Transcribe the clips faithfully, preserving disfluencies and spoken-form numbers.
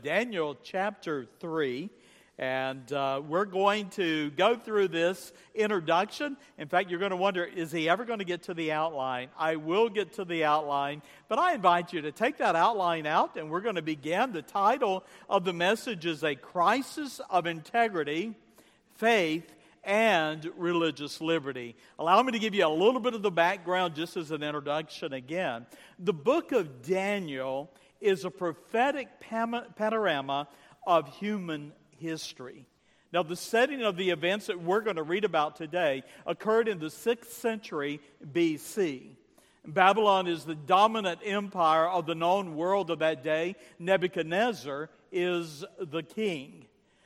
Daniel chapter three, and uh, we're going to go through this introduction. In fact, you're going to wonder, is he ever going to get to the outline? I will get to the outline, but I invite you to take that outline out, and we're going to begin. The title of the message is A Crisis of Integrity, Faith, and Religious Liberty. Allow me to give you a little bit of the background just as an introduction again. The book of Daniel is a prophetic panorama of human history. Now, the setting of the events that we're going to read about today occurred in the sixth century B C. Babylon is the dominant empire of the known world of that day. Nebuchadnezzar is the king.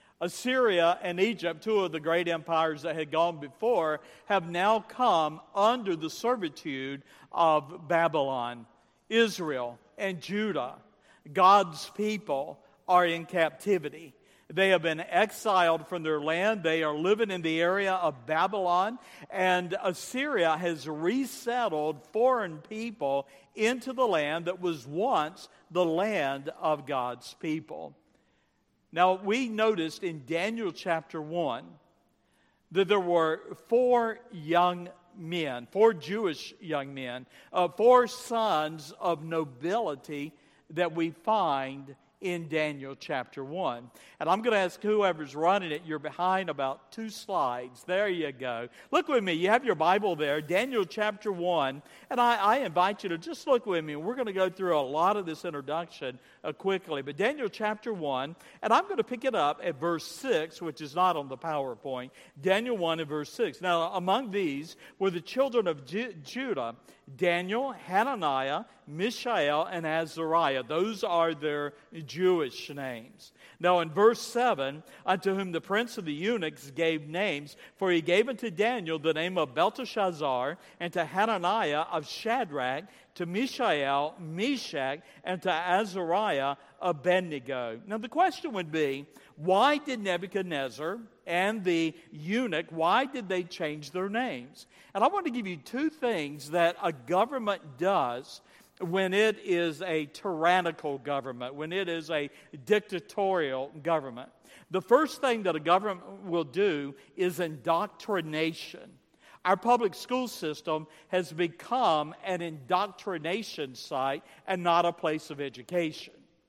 Assyria and Egypt, two of the great empires that had gone before, have now come under the servitude of Babylon. Israel and Judah, God's people, are in captivity. They have been exiled from their land. They are living in the area of Babylon. And Assyria has resettled foreign people into the land that was once the land of God's people. Now, we noticed in Daniel chapter one that there were four young men, four Jewish young men, uh, four sons of nobility that we find in Daniel chapter one. And I'm going to ask whoever's running it, you're behind about two slides. There you go. Look with me. You have your Bible there, Daniel chapter one. And I, I invite you to just look with me. We're going to go through a lot of this introduction uh, quickly. But Daniel chapter one, and I'm going to pick it up at verse six, which is not on the PowerPoint. Daniel one and verse six. Now, among these were the children of Ju- Judah, Daniel, Hananiah, Mishael, and Azariah. Those are their Jewish names. Now in verse seven, unto whom the prince of the eunuchs gave names, for he gave unto Daniel the name of Belteshazzar, and to Hananiah of Shadrach, to Mishael, Meshach, and to Azariah, Abednego. Now the question would be, why did Nebuchadnezzar and the eunuch, why did they change their names? And I want to give you two things that a government does when it is a tyrannical government, when it is a dictatorial government. The first thing that a government will do is indoctrination. Our public school system has become an indoctrination site and not a place of education.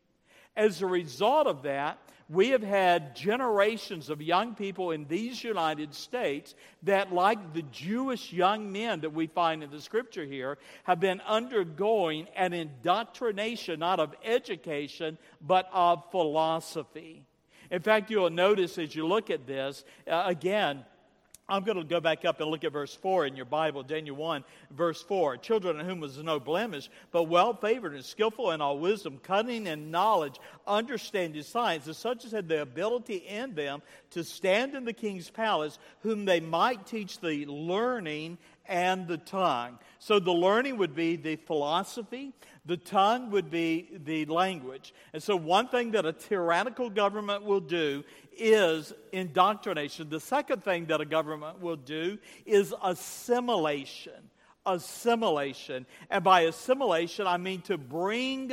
As a result of that, we have had generations of young people in these United States that, like the Jewish young men that we find in the scripture here, have been undergoing an indoctrination, not of education, but of philosophy. In fact, you'll notice as you look at this, uh, again, I'm going to go back up and look at verse four in your Bible, Daniel one, verse four. Children in whom was no blemish, but well-favored and skillful in all wisdom, cunning in knowledge, understanding science, and such as had the ability in them to stand in the king's palace, whom they might teach the learning and the tongue. So the learning would be the philosophy, the tongue would be the language. And so one thing that a tyrannical government will do is indoctrination. The second thing that a government will do is assimilation. Assimilation. And by assimilation, I mean to bring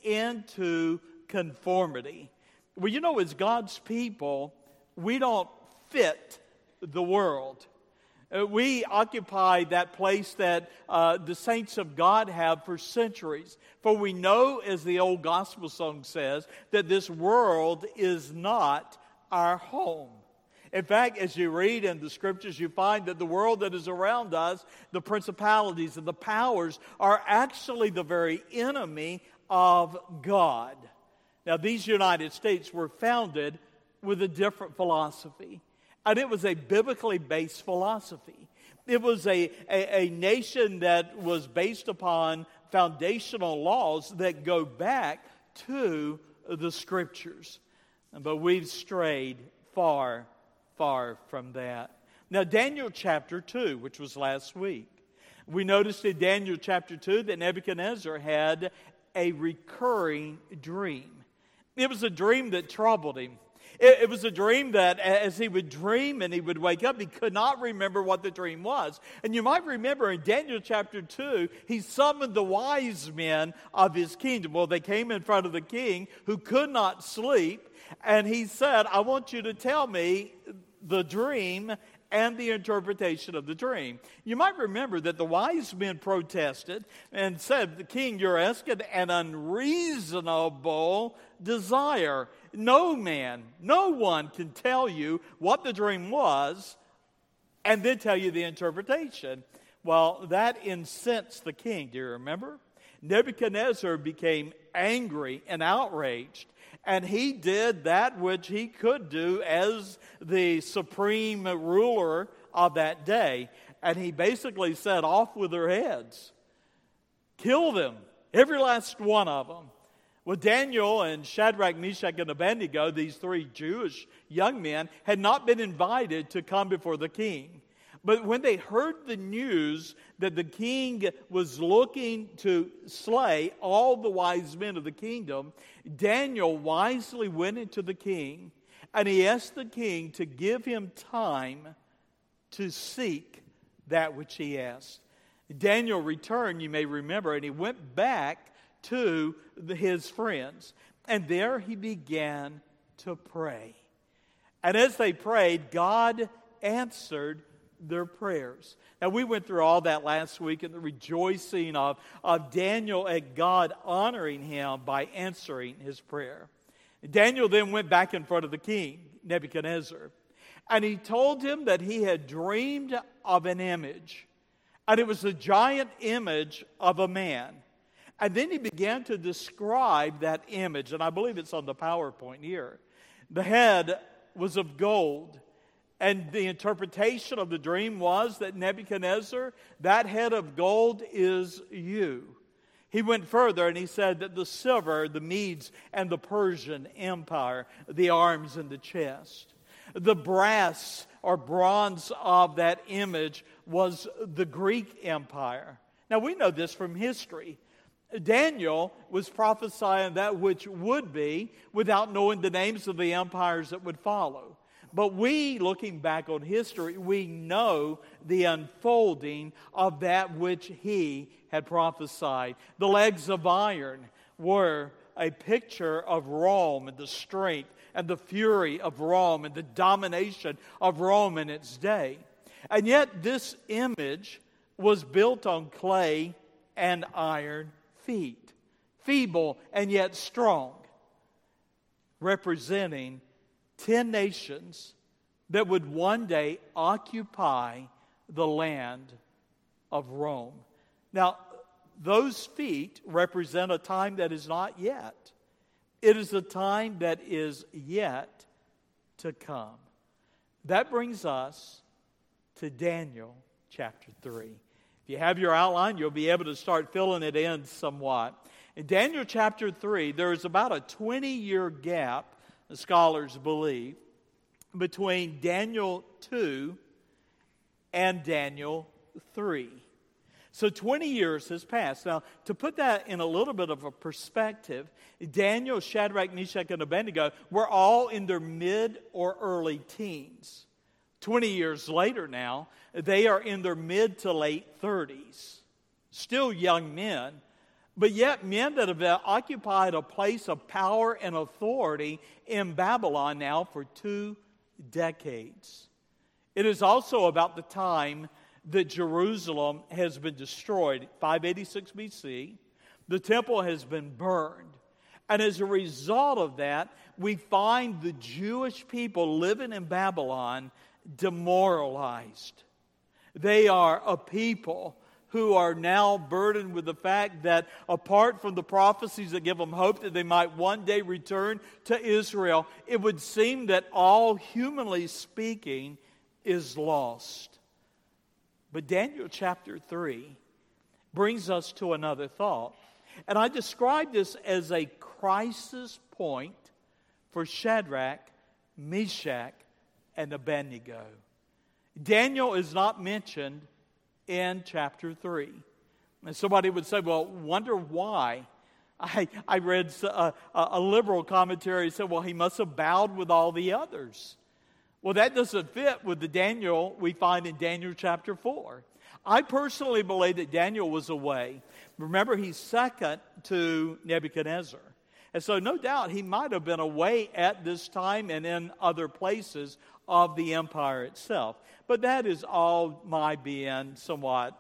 into conformity. Well, you know, as God's people, we don't fit the world. Uh, we occupy that place that uh, the saints of God have for centuries. For we know, as the old gospel song says, that this world is not our home. In fact, as you read in the scriptures, you find that the world that is around us, the principalities and the powers, are actually the very enemy of God. Now, these United States were founded with a different philosophy. And it was a biblically based philosophy. It was a, a, a nation that was based upon foundational laws that go back to the scriptures. But we've strayed far, far from that. Now, Daniel chapter two, which was last week, we noticed in Daniel chapter two that Nebuchadnezzar had a recurring dream. It was a dream that troubled him. It, it was a dream that as he would dream and he would wake up, he could not remember what the dream was. And you might remember in Daniel chapter two, he summoned the wise men of his kingdom. Well, they came in front of the king who could not sleep, and he said, I want you to tell me the dream and the interpretation of the dream. You might remember that the wise men protested and said, the king, you're asking an unreasonable desire. No man, no one can tell you what the dream was and then tell you the interpretation. Well, that incensed the king. Do you remember? Nebuchadnezzar became angry and outraged, and he did that which he could do as the supreme ruler of that day. And he basically said, off with their heads. Kill them, every last one of them. Well, Daniel and Shadrach, Meshach, and Abednego, these three Jewish young men, had not been invited to come before the king. But when they heard the news that the king was looking to slay all the wise men of the kingdom, Daniel wisely went into the king, and he asked the king to give him time to seek that which he asked. Daniel returned, you may remember, and he went back to the, his friends. And there he began to pray. And as they prayed, God answered their prayers. Now, we went through all that last week and the rejoicing of, of Daniel at God honoring him by answering his prayer. Daniel then went back in front of the king, Nebuchadnezzar, and he told him that he had dreamed of an image, and it was a giant image of a man. And then he began to describe that image, and I believe it's on the PowerPoint here. The head was of gold, and the interpretation of the dream was that Nebuchadnezzar, that head of gold is you. He went further and he said that the silver, the Medes and the Persian Empire, the arms and the chest. The brass or bronze of that image was the Greek Empire. Now we know this from history. Daniel was prophesying that which would be without knowing the names of the empires that would follow. But we, looking back on history, we know the unfolding of that which he had prophesied. The legs of iron were a picture of Rome and the strength and the fury of Rome and the domination of Rome in its day. And yet this image was built on clay and iron feet, feeble and yet strong, representing ten nations that would one day occupy the land of Rome. Now, those feet represent a time that is not yet. It is a time that is yet to come. That brings us to Daniel chapter three. If you have your outline, you'll be able to start filling it in somewhat. In Daniel chapter three, there is about a twenty-year gap, the scholars believe, between Daniel two and Daniel three. So twenty years has passed. Now, to put that in a little bit of a perspective, Daniel, Shadrach, Meshach, and Abednego were all in their mid or early teens. twenty years later now, they are in their mid to late thirties. Still young men, but yet men that have occupied a place of power and authority in Babylon now for two decades. It is also about the time that Jerusalem has been destroyed, five eighty-six B C. The temple has been burned. And as a result of that, we find the Jewish people living in Babylon demoralized. They are a people who are now burdened with the fact that apart from the prophecies that give them hope that they might one day return to Israel, it would seem that all, humanly speaking, is lost. But Daniel chapter three brings us to another thought. And I describe this as a crisis point for Shadrach, Meshach, and Abednego. Daniel is not mentioned in chapter three. And somebody would say, well, wonder why. I, I read a, a liberal commentary that said, well, he must have bowed with all the others. Well, that doesn't fit with the Daniel we find in Daniel chapter four. I personally believe that Daniel was away. Remember, he's second to Nebuchadnezzar. And so no doubt he might have been away at this time and in other places of the empire itself. But that is all my being somewhat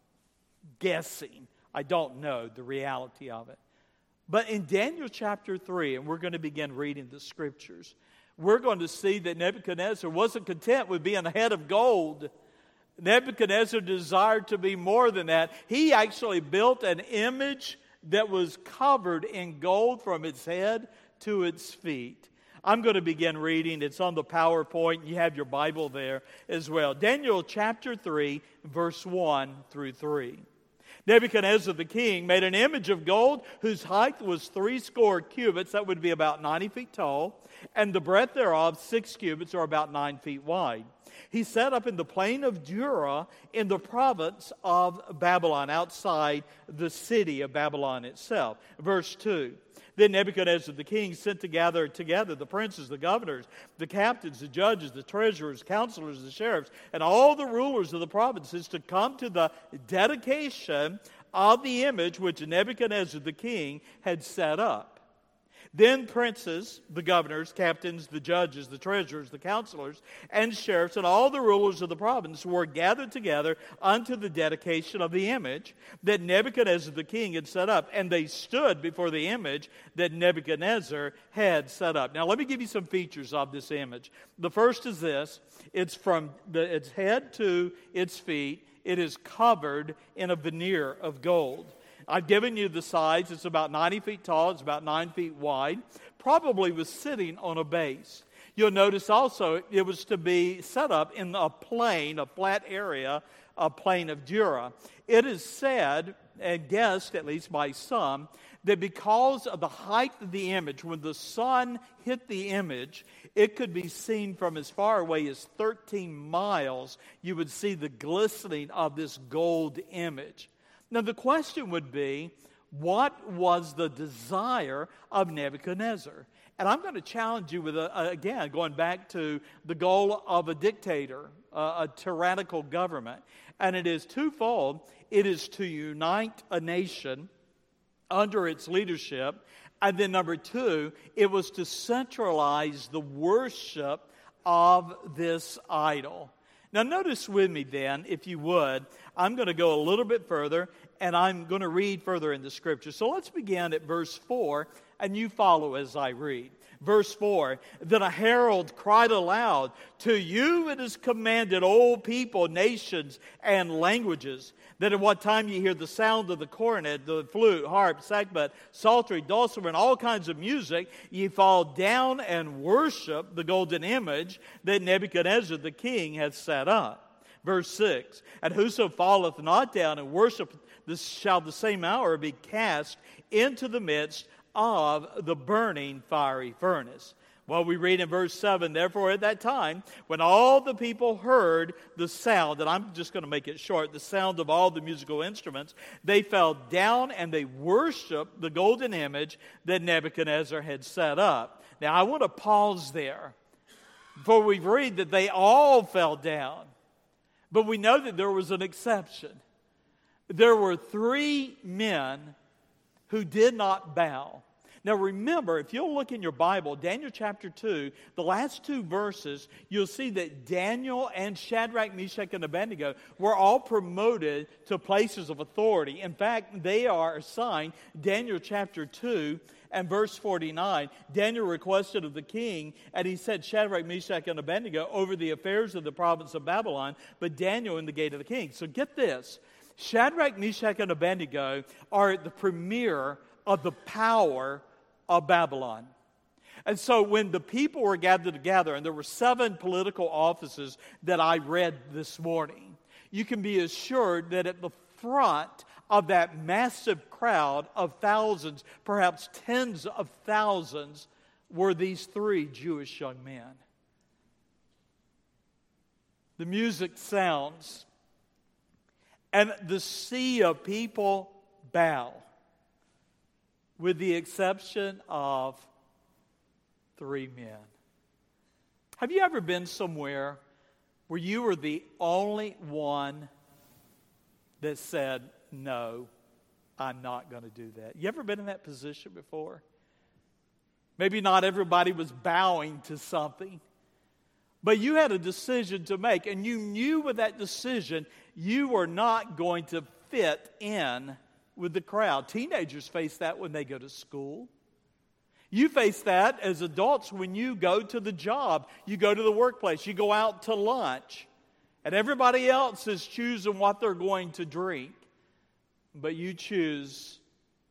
guessing. I don't know the reality of it. But in Daniel chapter three, and we're going to begin reading the scriptures, we're going to see that Nebuchadnezzar wasn't content with being a head of gold. Nebuchadnezzar desired to be more than that. He actually built an image that was covered in gold from its head to its feet. I'm going to begin reading. It's on the PowerPoint. You have your Bible there as well. Daniel chapter three, verse one through three. Nebuchadnezzar the king made an image of gold whose height was threescore cubits, that would be about ninety feet tall, and the breadth thereof six cubits, or about nine feet wide. He set up in the plain of Dura in the province of Babylon, outside the city of Babylon itself. Verse two. Then Nebuchadnezzar the king sent to gather together the princes, the governors, the captains, the judges, the treasurers, counselors, the sheriffs, and all the rulers of the provinces to come to the dedication of the image which Nebuchadnezzar the king had set up. Then princes, the governors, captains, the judges, the treasurers, the counselors, and sheriffs, and all the rulers of the province were gathered together unto the dedication of the image that Nebuchadnezzar the king had set up. And they stood before the image that Nebuchadnezzar had set up. Now let me give you some features of this image. The first is this. It's from the, its head to its feet. It is covered in a veneer of gold. I've given you the size. It's about ninety feet tall. It's about nine feet wide. Probably was sitting on a base. You'll notice also it was to be set up in a plain, a flat area, a plain of Dura. It is said, and guessed at least by some, that because of the height of the image, when the sun hit the image, it could be seen from as far away as thirteen miles. You would see the glistening of this gold image. Now, the question would be, what was the desire of Nebuchadnezzar? And I'm going to challenge you with, a, again, going back to the goal of a dictator, uh, a tyrannical government. And it is twofold. It is to unite a nation under its leadership. And then number two, it was to centralize the worship of this idol. Now notice with me then, if you would, I'm going to go a little bit further, and I'm going to read further in the Scripture. So let's begin at verse four, and you follow as I read. Verse four, then a herald cried aloud, to you it is commanded, O people, nations, and languages, that at what time you hear the sound of the cornet, the flute, harp, sackbut, psaltery, dulcimer, and all kinds of music, ye fall down and worship the golden image that Nebuchadnezzar the king hath set up. Verse six, and whoso falleth not down and worship this shall the same hour be cast into the midst of the burning fiery furnace. Well, we read in verse seven, therefore at that time, when all the people heard the sound, and I'm just going to make it short, the sound of all the musical instruments, they fell down and they worshiped the golden image that Nebuchadnezzar had set up. Now, I want to pause there, for we read that they all fell down. But we know that there was an exception. There were three men who did not bow. Now remember, if you'll look in your Bible, Daniel chapter two, the last two verses, you'll see that Daniel and Shadrach, Meshach, and Abednego were all promoted to places of authority. In fact, they are assigned, Daniel chapter two and verse forty-nine, Daniel requested of the king, and he set Shadrach, Meshach, and Abednego over the affairs of the province of Babylon, but Daniel in the gate of the king. So get this. Shadrach, Meshach, and Abednego are the premier of the power of Babylon. And so when the people were gathered together, and there were seven political offices that I read this morning, you can be assured that at the front of that massive crowd of thousands, perhaps tens of thousands, were these three Jewish young men. The music sounds, and the sea of people bow. with the exception of three men. Have you ever been somewhere where you were the only one that said, no, I'm not going to do that? You ever been in that position before? Maybe not everybody was bowing to something, but you had a decision to make, and you knew with that decision you were not going to fit in with the crowd. Teenagers face that when they go to school. You face that as adults when you go to the job, you go to the workplace, you go out to lunch, and everybody else is choosing what they're going to drink, but you choose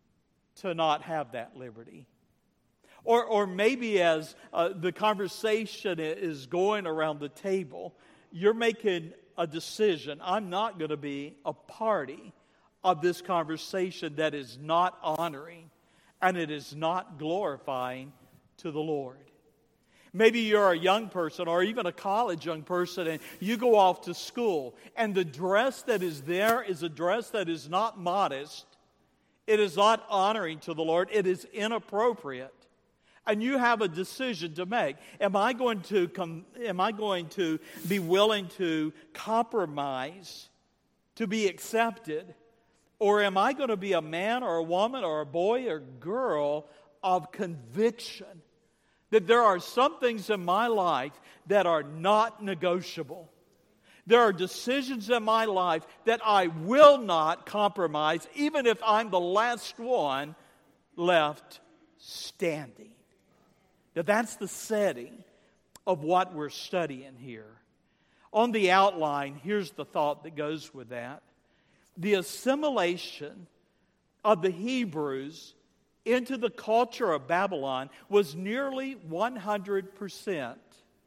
to not have that liberty. Or, or maybe as uh, the conversation is going around the table, you're making a decision. I'm not going to be a party of this conversation that is not honoring and it is not glorifying to the Lord. Maybe you're a young person or even a college young person and you go off to school and the dress that is there is a dress that is not modest. It is not honoring to the Lord. It is inappropriate. And you have a decision to make. Am I going to com- am I going to be willing to compromise to be accepted? Or am I going to be a man or a woman or a boy or girl of conviction that there are some things in my life that are not negotiable? There are decisions in my life that I will not compromise, even if I'm the last one left standing. Now, that's the setting of what we're studying here. On the outline, here's the thought that goes with that. The assimilation of the Hebrews into the culture of Babylon was nearly one hundred percent.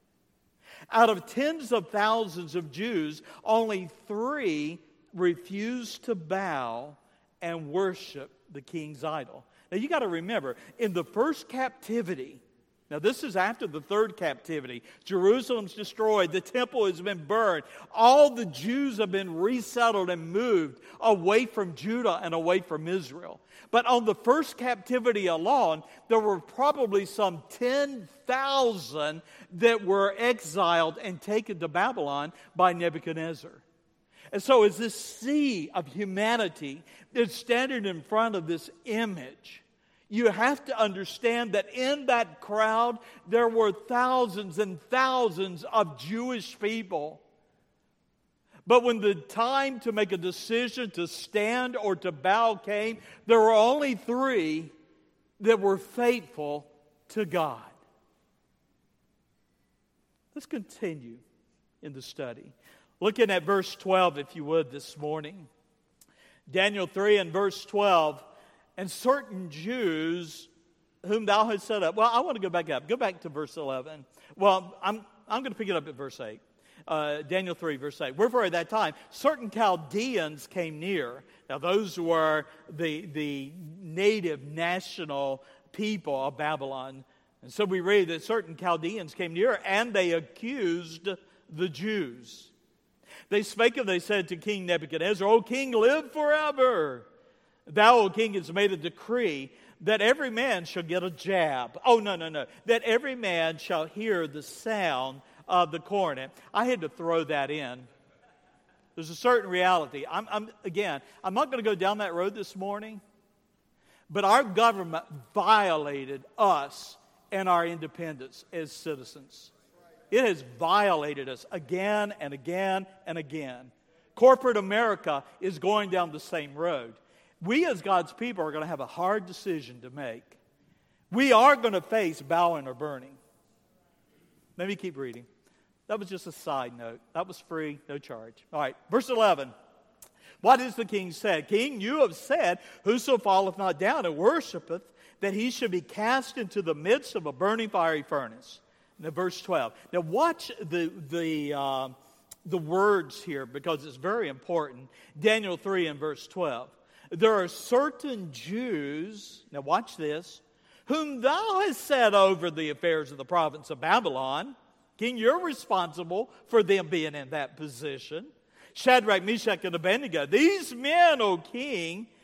Out of tens of thousands of Jews, only three refused to bow and worship the king's idol. Now, you got to remember, in the first captivity, now this is after the third captivity, Jerusalem's destroyed, the temple has been burned, all the Jews have been resettled and moved away from Judah and away from Israel. But on the first captivity alone, there were probably some ten thousand that were exiled and taken to Babylon by Nebuchadnezzar. And so as this sea of humanity is standing in front of this image, you have to understand that in that crowd, there were thousands and thousands of Jewish people. But when the time to make a decision to stand or to bow came, there were only three that were faithful to God. Let's continue in the study. Looking at verse twelve, if you would, this morning. Daniel three and verse twelve. And certain Jews whom thou hast set up. Well, I want to go back up. Go back to verse eleven. Well, I'm I'm going to pick it up at verse eight. Uh, Daniel three, verse eight. Wherefore at that time, certain Chaldeans came near. Now, those were the, the native national people of Babylon. And so we read that certain Chaldeans came near, and they accused the Jews. They spake and they said to King Nebuchadnezzar, O king, live forever. Thou, O king, hast made a decree that every man shall get a jab. Oh, no, no, no. That every man shall hear the sound of the cornet. I had to throw that in. There's a certain reality. I'm, I'm again, I'm not going to go down that road this morning, but our government violated us and our independence as citizens. It has violated us again and again and again. Corporate America is going down the same road. We as God's people are going to have a hard decision to make. We are going to face bowing or burning. Let me keep reading. That was just a side note. That was free, no charge. All right, verse eleven. What is the king said? King, you have said, whoso falleth not down and worshipeth, that he should be cast into the midst of a burning fiery furnace. Now, verse twelve. Now, watch the the uh, the words here because it's very important. Daniel three and verse twelve. There are certain Jews, now watch this, whom thou hast set over the affairs of the province of Babylon. King, you're responsible for them being in that position. Shadrach, Meshach, and Abednego. These men, O king,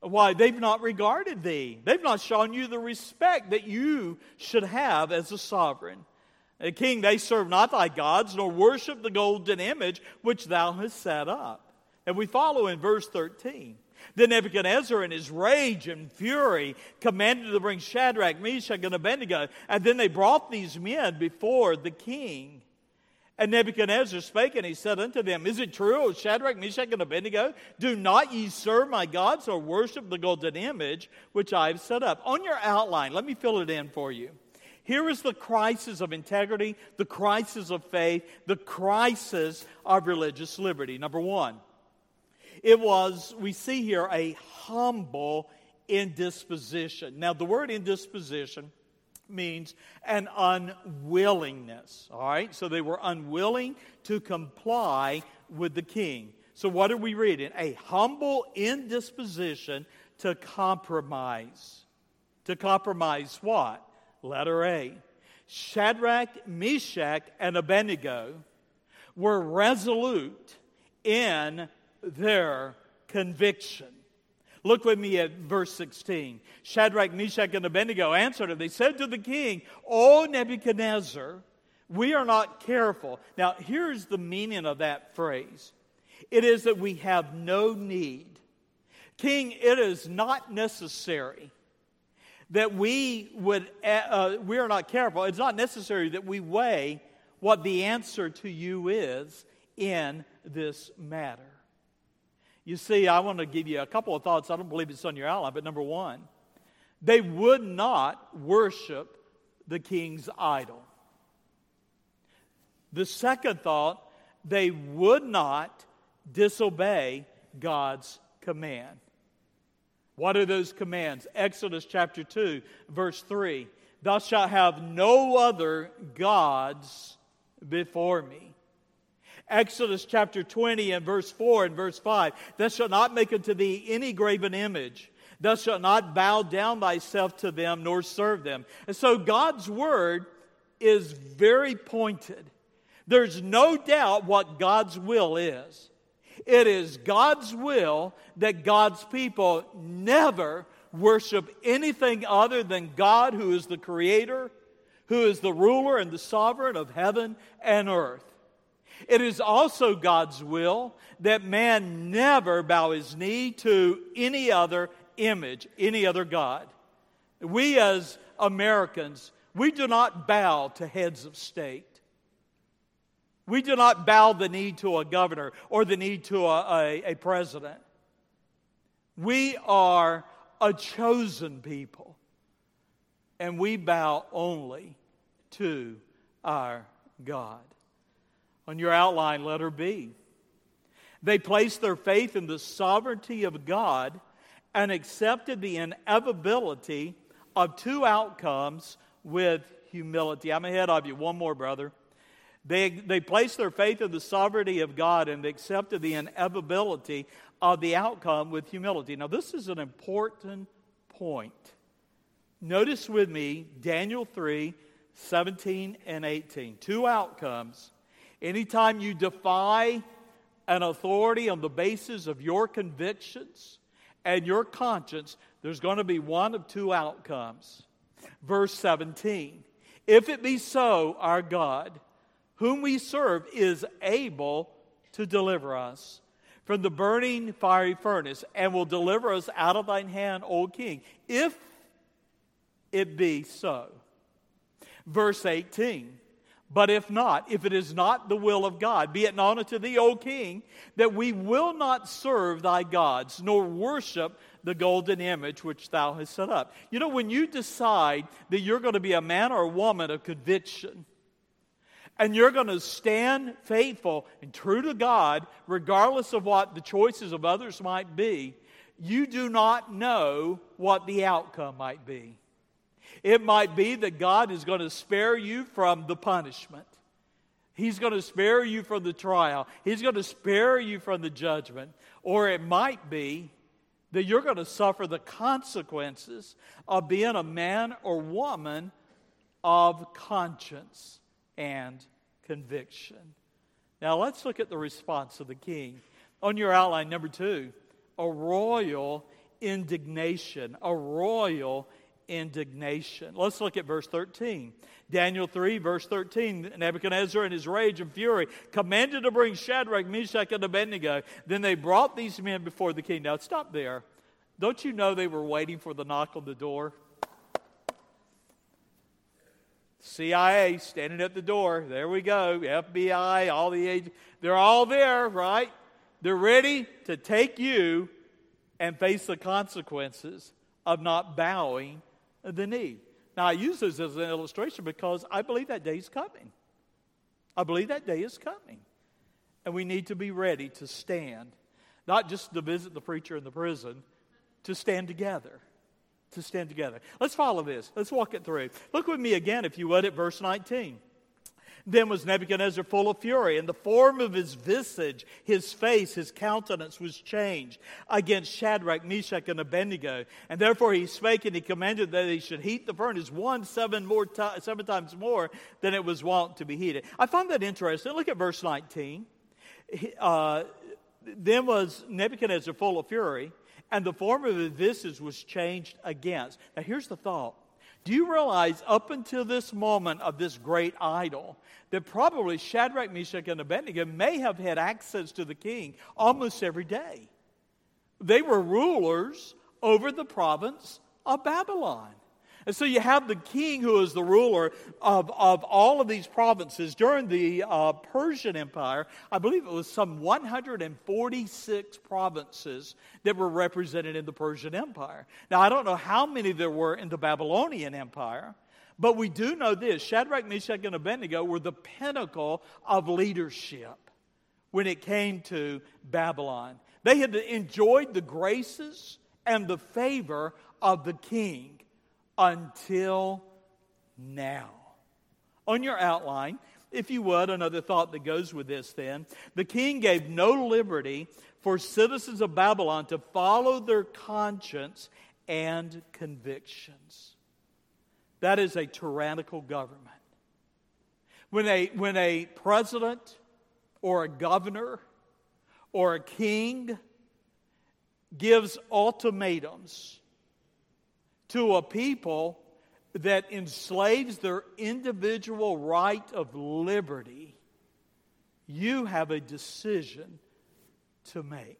Why? They've not regarded thee. They've not shown you the respect that you should have as a sovereign. A king, they serve not thy gods, nor worship the golden image which thou hast set up. And we follow in verse thirteen. Then Nebuchadnezzar in his rage and fury commanded to bring Shadrach, Meshach, and Abednego. And then they brought these men before the king. And Nebuchadnezzar spake, and he said unto them, Is it true, O Shadrach, Meshach, and Abednego? Do not ye serve my gods, or worship the golden image which I have set up? On your outline, let me fill it in for you. Here is the crisis of integrity, the crisis of faith, the crisis of religious liberty. Number one, it was, we see here, a humble indisposition. Now, the word indisposition means an unwillingness, all right? So they were unwilling to comply with the king. So what are we reading? A humble indisposition to compromise. To compromise what? Letter A. Shadrach, Meshach, and Abednego were resolute in their conviction. Look with me at verse sixteen. Shadrach, Meshach, and Abednego answered him. They said to the king, O Nebuchadnezzar, we are not careful. Now, here's the meaning of that phrase. It is that we have no need. King, it is not necessary that we would, uh, we are not careful. It's not necessary that we weigh what the answer to you is in this matter. You see, I want to give you a couple of thoughts. I don't believe it's on your outline, but number one, they would not worship the king's idol. The second thought, they would not disobey God's command. What are those commands? Exodus chapter two, verse three. Thou shalt have no other gods before me. Exodus chapter twenty and verse four and verse five. Thou shalt not make unto thee any graven image. Thou shalt not bow down thyself to them, nor serve them. And so God's word is very pointed. There's no doubt what God's will is. It is God's will that God's people never worship anything other than God, who is the creator, who is the ruler and the sovereign of heaven and earth. It is also God's will that man never bow his knee to any other image, any other God. We as Americans, we do not bow to heads of state. We do not bow the knee to a governor or the knee to a, a, a president. We are a chosen people, and we bow only to our God. On your outline, letter B. They placed their faith in the sovereignty of God and accepted the inevitability of two outcomes with humility. I'm ahead of you. One more, brother. They, they placed their faith in the sovereignty of God and accepted the inevitability of the outcome with humility. Now, this is an important point. Notice with me Daniel three, seventeen and eighteen. Two outcomes. Anytime you defy an authority on the basis of your convictions and your conscience, there's going to be one of two outcomes. Verse seventeen. If it be so, our God, whom we serve, is able to deliver us from the burning fiery furnace, and will deliver us out of thine hand, O king, if it be so. Verse eighteen. But if not, if it is not the will of God, be it known unto thee, O king, that we will not serve thy gods, nor worship the golden image which thou hast set up. You know, when you decide that you're going to be a man or a woman of conviction, and you're going to stand faithful and true to God, regardless of what the choices of others might be, you do not know what the outcome might be. It might be that God is going to spare you from the punishment. He's going to spare you from the trial. He's going to spare you from the judgment. Or it might be that you're going to suffer the consequences of being a man or woman of conscience and conviction. Now let's look at the response of the king. On your outline, number two, a royal indignation, a royal indignation. Let's look at verse thirteen. Daniel three, verse thirteen, Nebuchadnezzar in his rage and fury commanded to bring Shadrach, Meshach, and Abednego. Then they brought these men before the king. Now stop there. Don't you know they were waiting for the knock on the door? C I A standing at the door. There we go. F B I, all the agents. They're all there, right? They're ready to take you and face the consequences of not bowing the knee. Now, I use this as an illustration because I believe that day is coming. I believe that day is coming. And we need to be ready to stand, not just to visit the preacher in the prison, to stand together. To stand together. Let's follow this. Let's walk it through. Look with me again, if you would, at verse nineteen. Then was Nebuchadnezzar full of fury, and the form of his visage, his face, his countenance was changed against Shadrach, Meshach, and Abednego. And therefore he spake, and he commanded that he should heat the furnace one seven more ti- seven times more than it was wont to be heated. I find that interesting. Look at verse nineteen. Uh, then was Nebuchadnezzar full of fury, and the form of his visage was changed against. Now here's the thought. Do you realize up until this moment of this great idol that probably Shadrach, Meshach, and Abednego may have had access to the king almost every day? They were rulers over the province of Babylon. And so you have the king who is the ruler of, of all of these provinces. During the uh, Persian Empire, I believe it was some one hundred forty-six provinces that were represented in the Persian Empire. Now, I don't know how many there were in the Babylonian Empire, but we do know this. Shadrach, Meshach, and Abednego were the pinnacle of leadership when it came to Babylon. They had enjoyed the graces and the favor of the king until now. On your outline, if you would, another thought that goes with this then. The king gave no liberty for citizens of Babylon to follow their conscience and convictions. That is a tyrannical government. When a, when a president or a governor or a king gives ultimatums to a people that enslaves their individual right of liberty, you have a decision to make.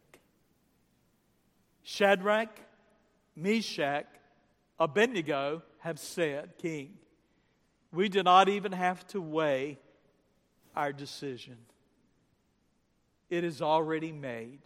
Shadrach, Meshach, Abednego have said, King, we do not even have to weigh our decision. It is already made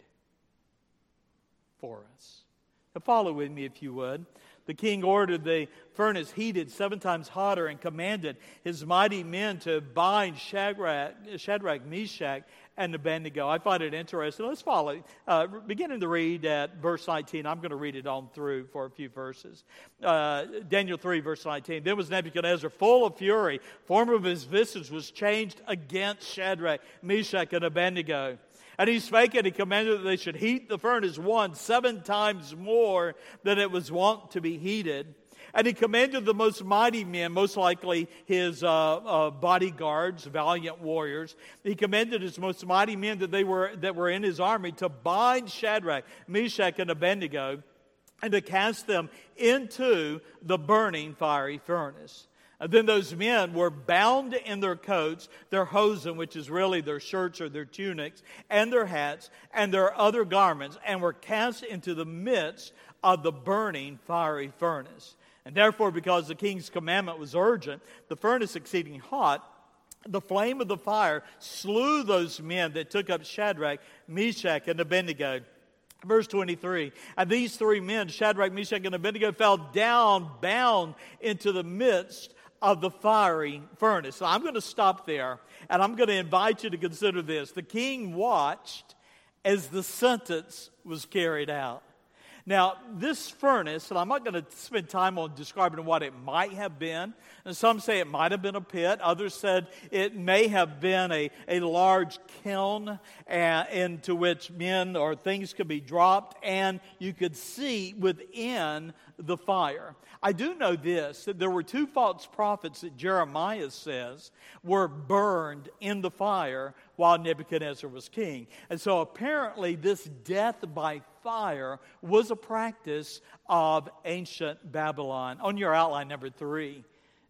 for us. Now follow with me if you would. The king ordered the furnace heated seven times hotter and commanded his mighty men to bind Shadrach, Shadrach Meshach, and Abednego. I find it interesting. Let's follow. Uh, beginning to read at verse nineteen. I'm going to read it on through for a few verses. Uh, Daniel three, verse nineteen. Then was Nebuchadnezzar full of fury. Form of his visage was changed against Shadrach, Meshach, and Abednego. And he spake and he commanded that they should heat the furnace one seven times more than it was wont to be heated. And he commanded the most mighty men, most likely his uh, uh, bodyguards, valiant warriors. He commanded his most mighty men that they were that were in his army to bind Shadrach, Meshach, and Abednego, and to cast them into the burning fiery furnace. And then those men were bound in their coats, their hosen, which is really their shirts or their tunics, and their hats, and their other garments, and were cast into the midst of the burning fiery furnace. And therefore, because the king's commandment was urgent, the furnace exceeding hot, the flame of the fire slew those men that took up Shadrach, Meshach, and Abednego. Verse twenty-three, and these three men, Shadrach, Meshach, and Abednego, fell down bound into the midst of the fiery furnace. So I'm going to stop there, and I'm going to invite you to consider this. The king watched as the sentence was carried out. Now, this furnace, and I'm not going to spend time on describing what it might have been. And some say it might have been a pit. Others said it may have been a, a large kiln uh, into which men or things could be dropped. And you could see within the fire. I do know this, that there were two false prophets that Jeremiah says were burned in the fire while Nebuchadnezzar was king. And so apparently this death by fire was a practice of ancient Babylon. On your outline, number three,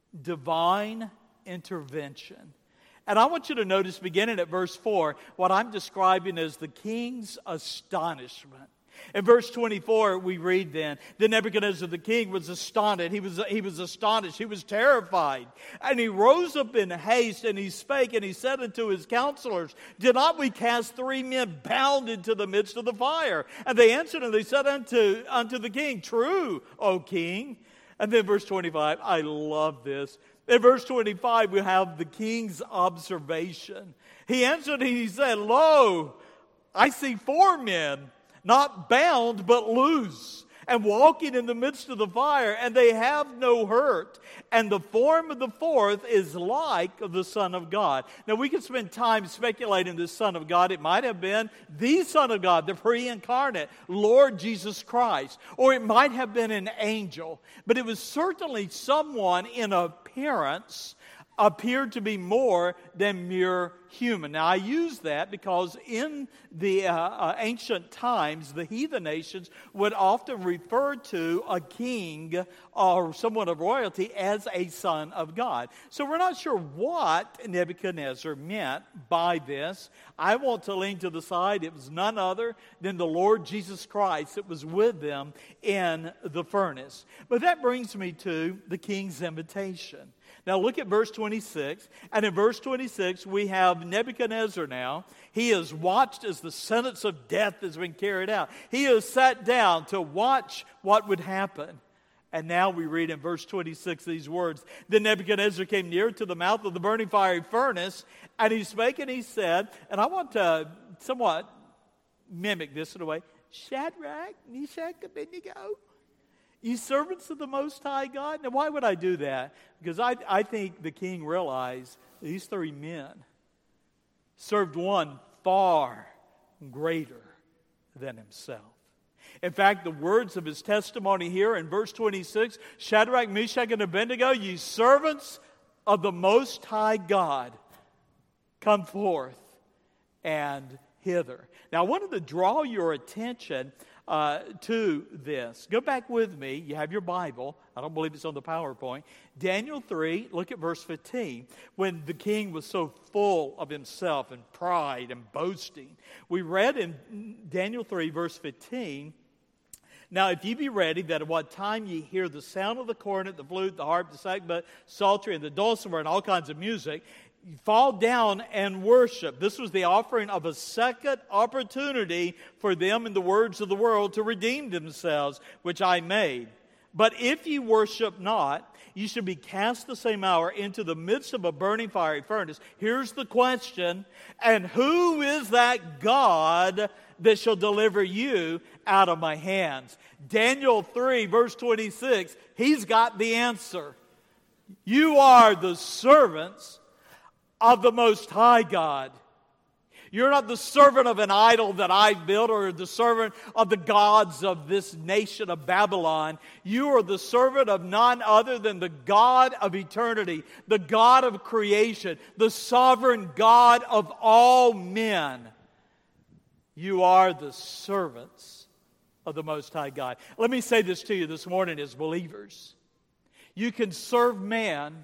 divine intervention. And I want you to notice, beginning at verse four, what I'm describing as the king's astonishment. In verse twenty-four, we read then, then Nebuchadnezzar the king was astonished. He was, he was astonished. He was terrified. And he rose up in haste, and he spake, and he said unto his counselors, did not we cast three men bound into the midst of the fire? And they answered, and they said unto, unto the king, true, O king. And then verse twenty-five, I love this. In verse twenty-five, we have the king's observation. He answered and he said, lo, I see four men, not bound but loose, and walking in the midst of the fire, and they have no hurt. And the form of the fourth is like the Son of God. Now, we could spend time speculating the Son of God. It might have been the Son of God, the pre-incarnate, Lord Jesus Christ. Or it might have been an angel. But it was certainly someone in appearance appeared to be more than mere human. Now, I use that because in the uh, uh, ancient times, the heathen nations would often refer to a king or someone of royalty as a son of God. So we're not sure what Nebuchadnezzar meant by this. I want to lean to the side. It was none other than the Lord Jesus Christ that was with them in the furnace. But that brings me to the king's invitation. Now look at verse twenty-six, and in verse twenty-six we have Nebuchadnezzar now. He has watched as the sentence of death has been carried out. He has sat down to watch what would happen. And now we read in verse twenty-six these words, then Nebuchadnezzar came near to the mouth of the burning fiery furnace, and he spake and he said, and I want to somewhat mimic this in a way, Shadrach, Meshach, Abednego, ye servants of the Most High God. Now, why would I do that? Because I, I think the king realized these three men served one far greater than himself. In fact, the words of his testimony here in verse twenty-six, Shadrach, Meshach, and Abednego, ye servants of the Most High God, come forth and hither. Now, I wanted to draw your attention Uh, to this. Go back with me. You have your Bible. I don't believe it's on the PowerPoint. Daniel three, look at verse fifteen. When the king was so full of himself and pride and boasting. We read in Daniel three, verse fifteen, now if ye be ready, that at what time ye hear the sound of the cornet, the flute, the harp, the sackbut, psaltery, and the dulcimer, and all kinds of music, fall down and worship. This was the offering of a second opportunity for them, in the words of the world, to redeem themselves, which I made. But if ye worship not, ye shall be cast the same hour into the midst of a burning fiery furnace. Here's the question, and who is that God that shall deliver you out of my hands? Daniel three, verse twenty-six, he's got the answer. You are the servants of the Most High God. You're not the servant of an idol that I've built, or the servant of the gods of this nation of Babylon. You are the servant of none other than the God of eternity, the God of creation, the sovereign God of all men. You are the servants of the Most High God. Let me say this to you this morning as believers. You can serve man,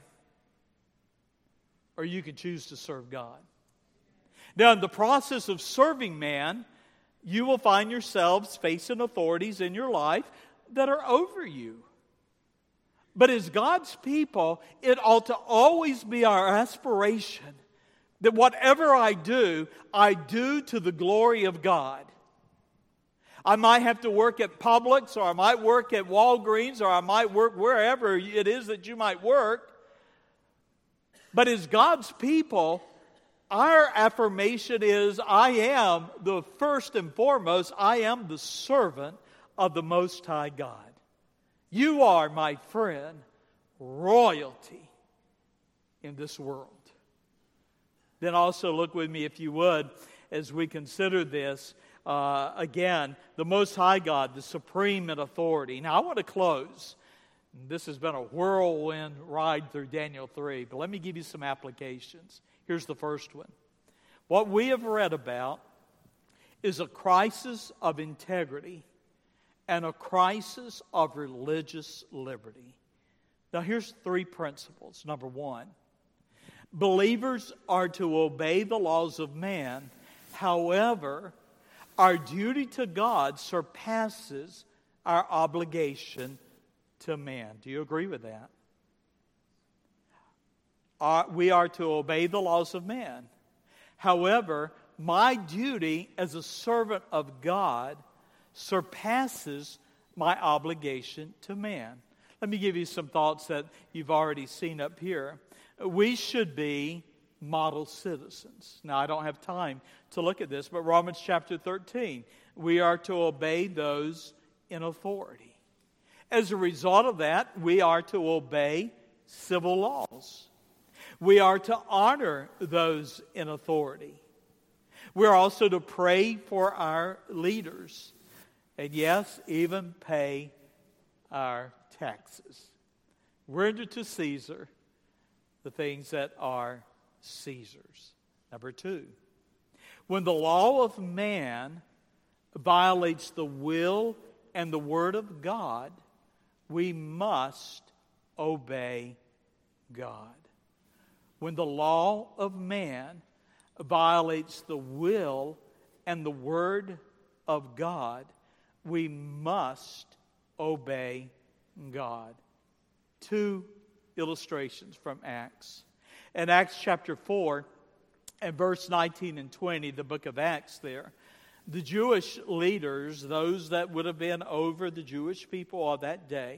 or you can choose to serve God. Now, in the process of serving man, you will find yourselves facing authorities in your life that are over you. But as God's people, it ought to always be our aspiration that whatever I do, I do to the glory of God. I might have to work at Publix, or I might work at Walgreens, or I might work wherever it is that you might work. But as God's people, our affirmation is, I am the first and foremost, I am the servant of the Most High God. You are, my friend, royalty in this world. Then also look with me, if you would, as we consider this, uh, again, the Most High God, the supreme in authority. Now, I want to close. This has been a whirlwind ride through Daniel three, but let me give you some applications. Here's the first one. What we have read about is a crisis of integrity and a crisis of religious liberty. Now, here's three principles. Number one, believers are to obey the laws of man. However, our duty to God surpasses our obligation to man. Do you agree with that? Uh, we are to obey the laws of man. However, my duty as a servant of God surpasses my obligation to man. Let me give you some thoughts that you've already seen up here. We should be model citizens. Now, I don't have time to look at this, but Romans chapter thirteen, we are to obey those in authority. As a result of that, we are to obey civil laws. We are to honor those in authority. We're also to pray for our leaders. And yes, even pay our taxes. Render to Caesar the things that are Caesar's. Number two, when the law of man violates the will and the word of God, we must obey God. When the law of man violates the will and the word of God, we must obey God. Two illustrations from Acts. In Acts chapter four and verse nineteen and twenty, the book of Acts there, the Jewish leaders, those that would have been over the Jewish people of that day,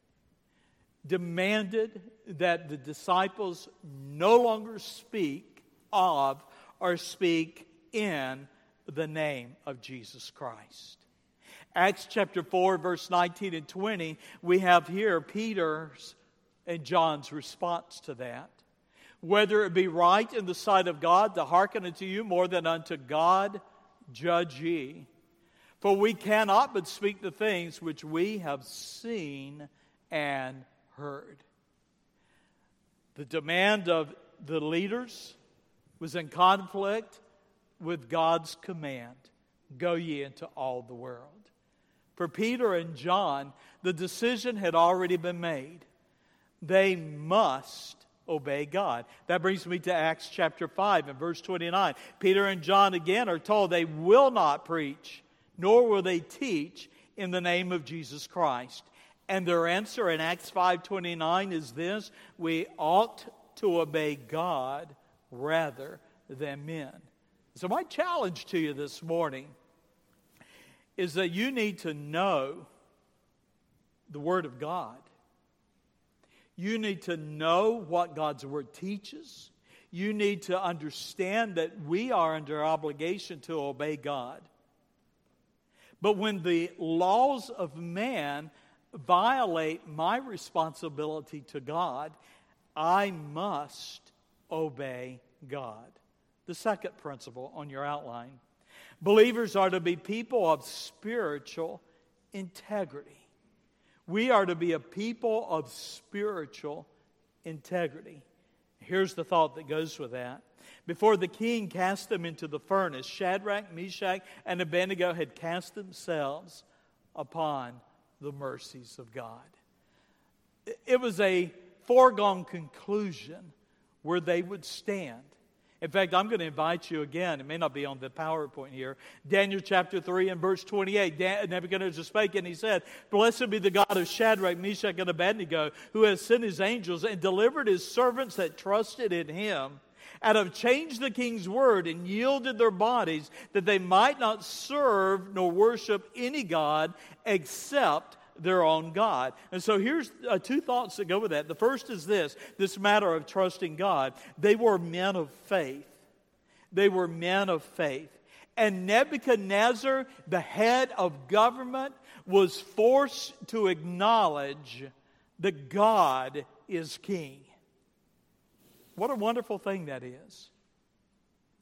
demanded that the disciples no longer speak of or speak in the name of Jesus Christ. Acts chapter four, verse nineteen and twenty, we have here Peter's and John's response to that. Whether it be right in the sight of God to hearken unto you more than unto God, judge ye. For we cannot but speak the things which we have seen and heard. The demand of the leaders was in conflict with God's command. Go ye into all the world. For Peter and John, the decision had already been made. They must obey God. That brings me to Acts chapter five and verse twenty-nine. Peter and John again are told they will not preach, nor will they teach in the name of Jesus Christ. And their answer in Acts five twenty-nine is this: we ought to obey God rather than men. So my challenge to you this morning is that you need to know the Word of God. You need to know what God's Word teaches. You need to understand that we are under obligation to obey God. But when the laws of man violate my responsibility to God, I must obey God. The second principle on your outline. Believers are to be people of spiritual integrity. We are to be a people of spiritual integrity. Here's the thought that goes with that. Before the king cast them into the furnace, Shadrach, Meshach, and Abednego had cast themselves upon the mercies of God. It was a foregone conclusion where they would stand. In fact, I'm going to invite you again. It may not be on the PowerPoint here. Daniel chapter three and verse twenty-eight. Nebuchadnezzar spake and he said, Blessed be the God of Shadrach, Meshach, and Abednego, who has sent his angels and delivered his servants that trusted in him, and have changed the king's word and yielded their bodies, that they might not serve nor worship any god except their own God. And so here's uh, two thoughts that go with that. The first is this, this matter of trusting God. They were men of faith. They were men of faith. And Nebuchadnezzar, the head of government, was forced to acknowledge that God is king. What a wonderful thing that is.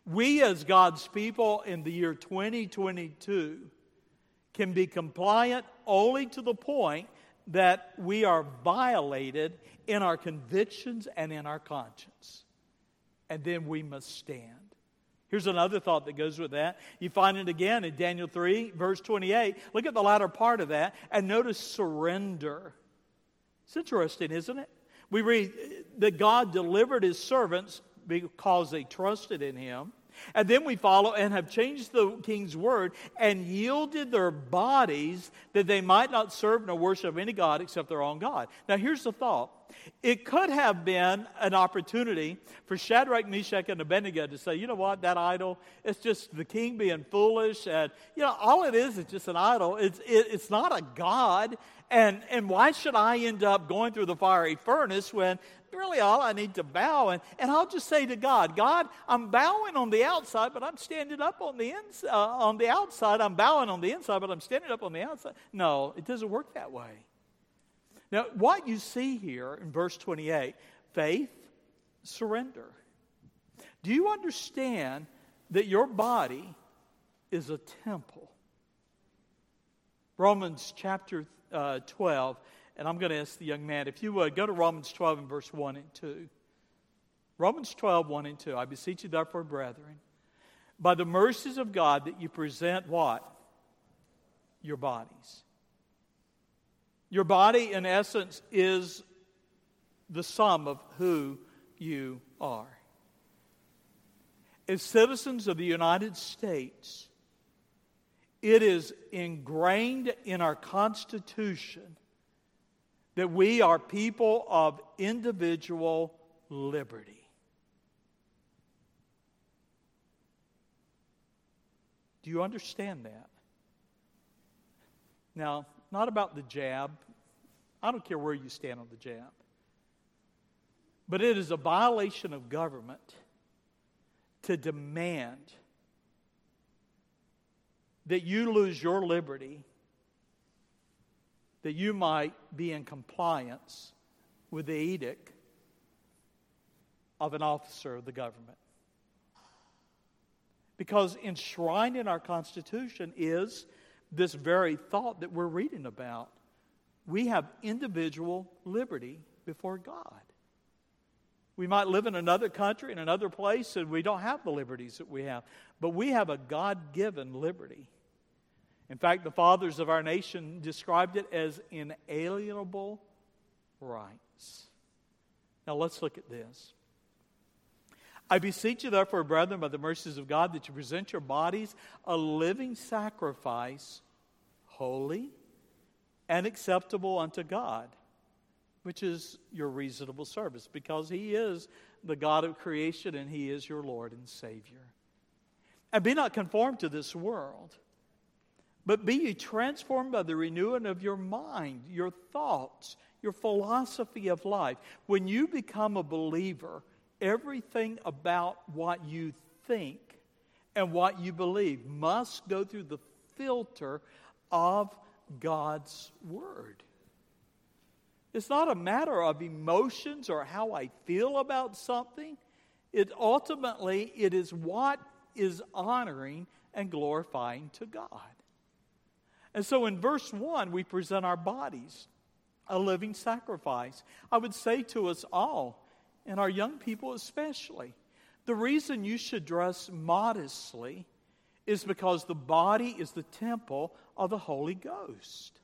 We as God's people in the year twenty twenty-two can be compliant only to the point that we are violated in our convictions and in our conscience. And then we must stand. Here's another thought that goes with that. You find it again in Daniel three, verse twenty-eight. Look at the latter part of that and notice surrender. It's interesting, isn't it? We read that God delivered His servants because they trusted in Him. And then we follow and have changed the king's word and yielded their bodies that they might not serve nor worship any God except their own God. Now here's the thought. It could have been an opportunity for Shadrach, Meshach, and Abednego to say, you know what, that idol, it's just the king being foolish. And, you know, all it is is just an idol. It's, it, it's not a God. And, and why should I end up going through the fiery furnace when really all I need to bow? And, and I'll just say to God, God, I'm bowing on the outside, but I'm standing up on the ins, uh, on the outside. I'm bowing on the inside, but I'm standing up on the outside. No, it doesn't work that way. Now, what you see here in verse twenty-eight, faith, surrender. Do you understand that your body is a temple? Romans chapter uh, twelve, and I'm going to ask the young man, if you would, go to Romans twelve and verse one and two. Romans twelve, one and two. I beseech you therefore, brethren, by the mercies of God, that you present what? Your bodies. Your body, in essence, is the sum of who you are. As citizens of the United States, it is ingrained in our Constitution that we are people of individual liberty. Do you understand that? Now, not about the jab. I don't care where you stand on the jab. But it is a violation of government to demand that you lose your liberty, that you might be in compliance with the edict of an officer of the government. Because enshrined in our Constitution is this very thought that we're reading about. We have individual liberty before God. We might live in another country, in another place, and we don't have the liberties that we have. But we have a God-given liberty. In fact, the fathers of our nation described it as inalienable rights. Now let's look at this. I beseech you therefore, brethren, by the mercies of God, that you present your bodies a living sacrifice, holy and acceptable unto God, which is your reasonable service, because He is the God of creation and He is your Lord and Savior. And be not conformed to this world, but be ye transformed by the renewing of your mind, your thoughts, your philosophy of life. When you become a believer, everything about what you think and what you believe must go through the filter of God's Word. It's not a matter of emotions or how I feel about something. It ultimately, it is what is honoring and glorifying to God. And so in verse one, we present our bodies a living sacrifice. I would say to us all, and our young people especially, the reason you should dress modestly is because the body is the temple of the Holy Ghost.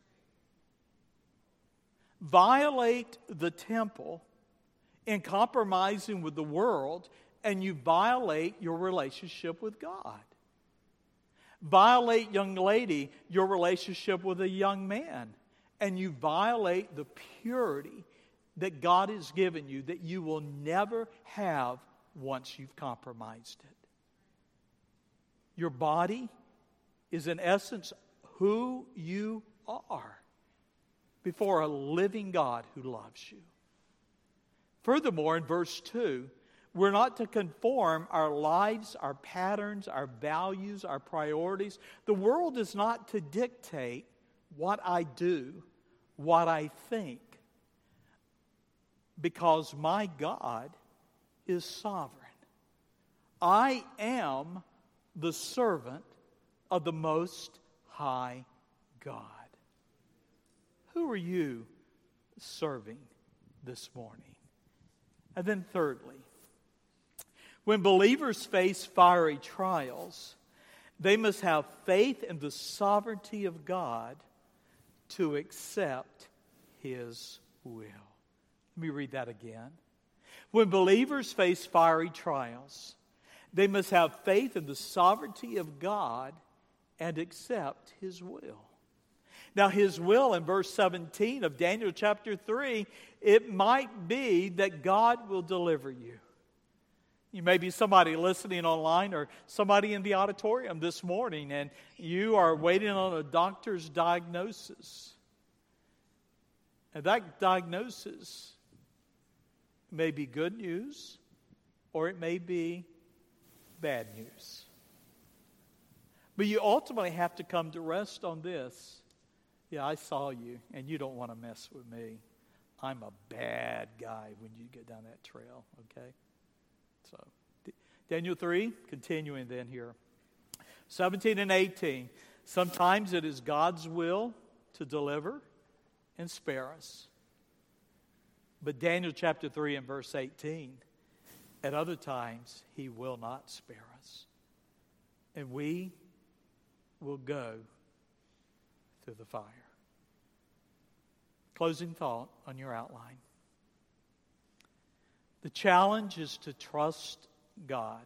Violate the temple in compromising with the world, and you violate your relationship with God. Violate, young lady, your relationship with a young man, and you violate the purity that God has given you that you will never have once you've compromised it. Your body is in essence who you are before a living God who loves you. Furthermore, in verse two, we're not to conform our lives, our patterns, our values, our priorities. The world is not to dictate what I do, what I think, because my God is sovereign. I am the servant of the Most High God. Who are you serving this morning? And then thirdly, when believers face fiery trials, they must have faith in the sovereignty of God to accept His will. Let me read that again. When believers face fiery trials, they must have faith in the sovereignty of God and accept His will. Now, His will in verse seventeen of Daniel chapter three, it might be that God will deliver you. You may be somebody listening online or somebody in the auditorium this morning, and you are waiting on a doctor's diagnosis. And that diagnosis may be good news, or it may be bad news. But you ultimately have to come to rest on this. Yeah, I saw you, and you don't want to mess with me. I'm a bad guy when you get down that trail, okay? So, Daniel three, continuing then here. seventeen and eighteen. Sometimes it is God's will to deliver and spare us. But Daniel chapter three and verse eighteen, at other times He will not spare us. And we will go through the fire. Closing thought on your outline. The challenge is to trust God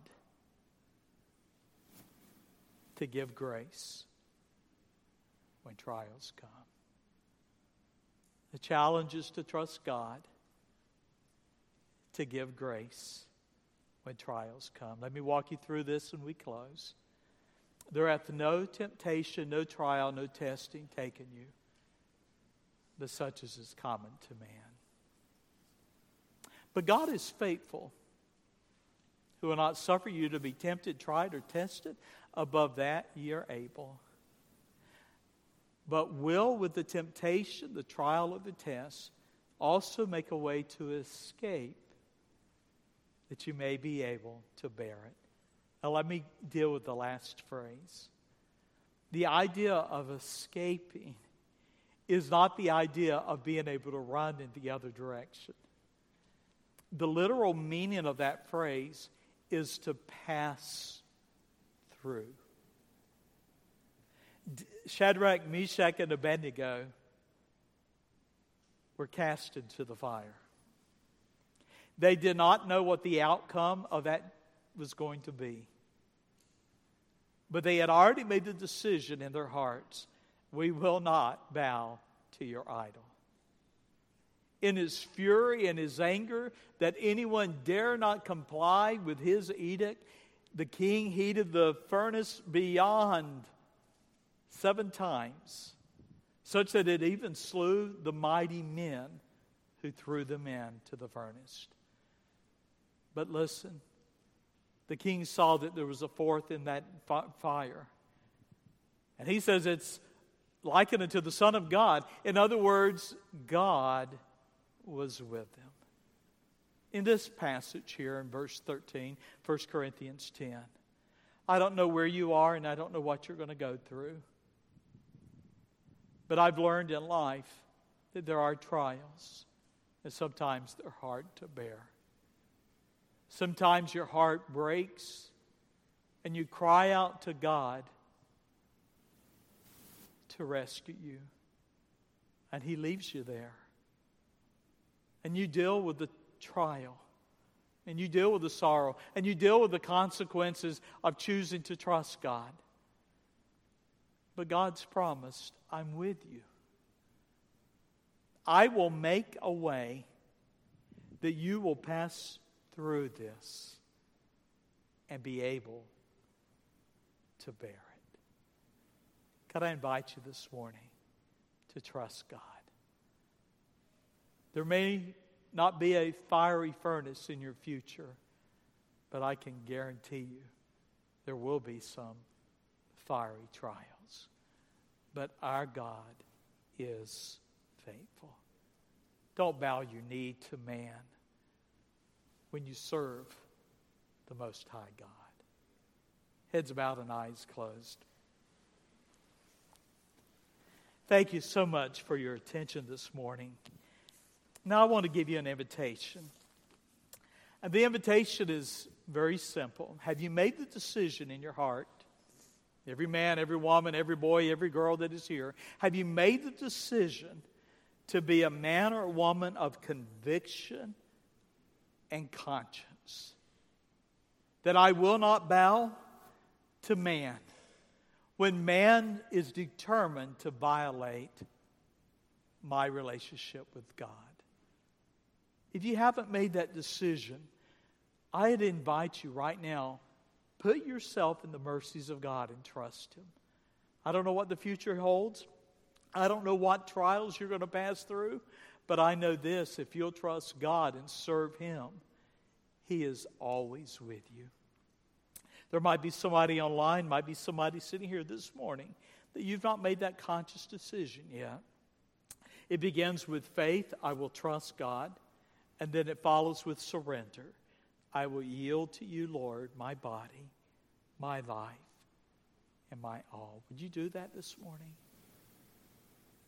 to give grace when trials come. The challenge is to trust God to give grace when trials come. Let me walk you through this and we close. There hath no temptation, no trial, no testing taken you, but such as is common to man. But God is faithful, who will not suffer you to be tempted, tried, or tested. Above that ye are able. But will with the temptation, the trial, or the test, also make a way to escape, that you may be able to bear it. Now let me deal with the last phrase. The idea of escaping is not the idea of being able to run in the other direction. The literal meaning of that phrase is to pass through. Shadrach, Meshach, and Abednego were cast into the fire. They did not know what the outcome of that was going to be. But they had already made the decision in their hearts, we will not bow to your idol. In his fury and his anger that anyone dare not comply with his edict, the king heated the furnace beyond seven times, such that it even slew the mighty men who threw them into the furnace. But listen, the king saw that there was a fourth in that fire. And he says it's likened unto the Son of God. In other words, God was with them. In this passage here in verse thirteen, First Corinthians ten, I don't know where you are and I don't know what you're going to go through. But I've learned in life that there are trials, and sometimes they're hard to bear. Sometimes your heart breaks and you cry out to God to rescue you. And He leaves you there. And you deal with the trial. And you deal with the sorrow. And you deal with the consequences of choosing to trust God. But God's promised, I'm with you. I will make a way that you will pass through this and be able to bear it. Could I invite you this morning to trust God? There may not be a fiery furnace in your future, but I can guarantee you there will be some fiery trials. But our God is faithful. Don't bow your knee to man when you serve the Most High God. Heads bowed and eyes closed. Thank you so much for your attention this morning. Now I want to give you an invitation. And the invitation is very simple. Have you made the decision in your heart? Every man, every woman, every boy, every girl that is here. Have you made the decision to be a man or a woman of conviction and conscience? That I will not bow to man when man is determined to violate my relationship with God. If you haven't made that decision, I'd invite you right now, put yourself in the mercies of God and trust Him. I don't know what the future holds. I don't know what trials you're going to pass through, but I know this: if you'll trust God and serve Him, He is always with you. There might be somebody online, might be somebody sitting here this morning that you've not made that conscious decision yet. It begins with faith. I will trust God. And then it follows with surrender. I will yield to you, Lord, my body, my life, and my all. Would you do that this morning?